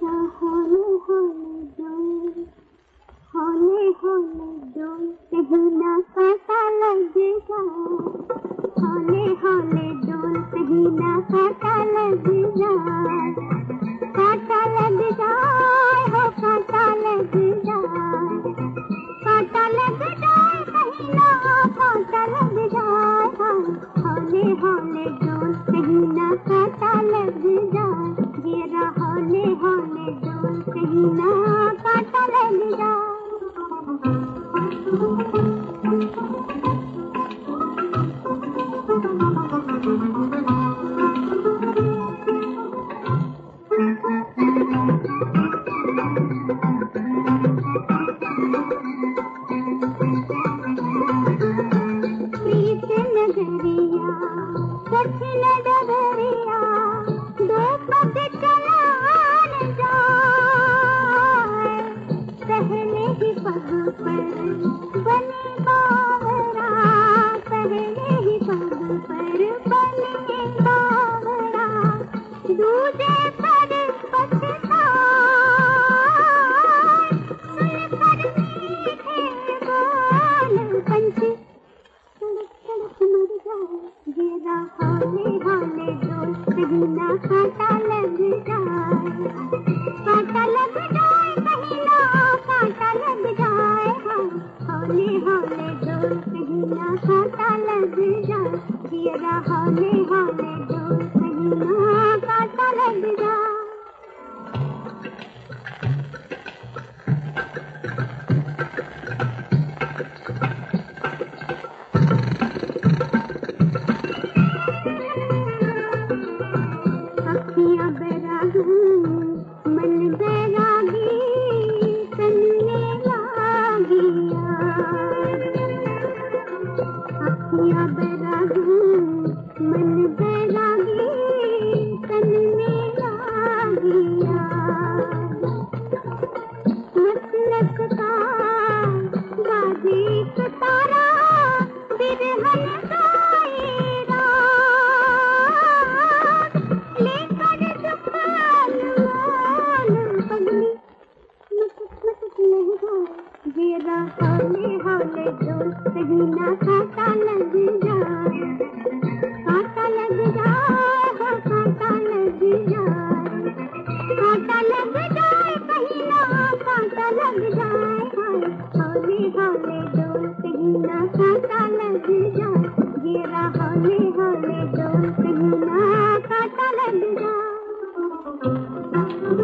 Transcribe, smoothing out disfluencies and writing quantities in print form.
होले होले डोल, होले होले डोल, कहीं ना कांटा लग जाए। होले होले डोल, कहीं ना कांटा लग जाए। कांटा लग जाए, हो कांटा लग जाए। कांटा लग जाए, कहीं ना कांटा लग जाए। होले होले डोल, कहीं ना कांटा लग जाए। घेरा होले होले डोल, कहीं ना कांटा लग जाए। प्रीत नगरिया, कठिन डगरिया, दो पग चलान जाए। पहले ही पग पर बने बावरा, पहले ही पग पर बने बावरा, दूजे पर पछताए। सुनकर मीठे बोल पंछी तड़प तड़प मर जाए। घेरा होले होले डोल, कहीं ना कांटा लग जाए। कांटा लग जाए, कहीं ना कांटा लग जाए। होले होले डोल, कहीं ना कांटा लग जाए। घेरा होले होले डोल, कहीं ना कांटा लग जाए। अखियाँ बैरागी, मन बैरागी, तन्ने लागिया। अखियाँ बैरागी, मन बैरागी, तन्ने लागिया। मसलक का बाजी सितारा, बिरहन गाए रात। लेकर जुबान मोल पगली, मटक मटक लहरा। घेरा होले होले डोल, कहीं ना कांटा लग जाए। कांटा लग जाए, हो कांटा लग जाए। कांटा लग जाए, कहीं ना कांटा लग जाए। होले होले डोल, कहीं ना कांटा लग जाए। घेरा होले होले डोल, कहीं ना कांटा लग जाए।